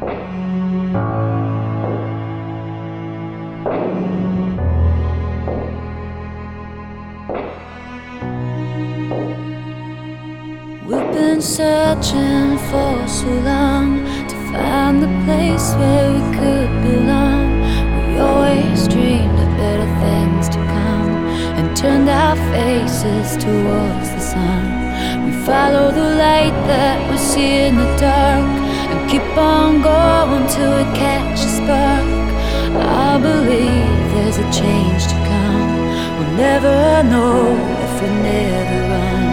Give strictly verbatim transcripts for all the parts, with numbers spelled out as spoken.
We've been searching for so long to find the place where we could belong. We always dreamed of better things to come and turned our faces towards the sun. We follow the light that we see in the dark and keep on going till we catch a spark. I believe there's a change to come. We'll never know if we never run.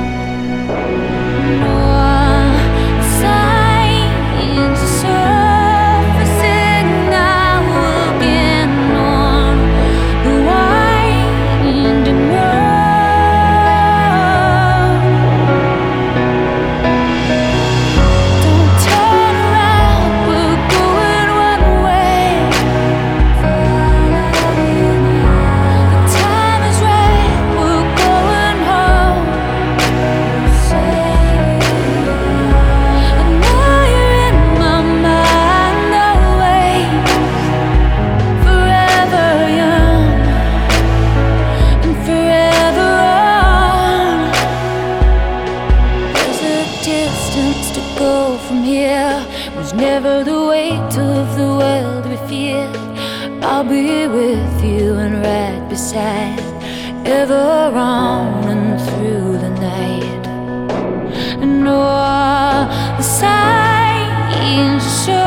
To go from here was never the weight of the world we feared. I'll be with you and right beside, ever on and through the night. And all the signs show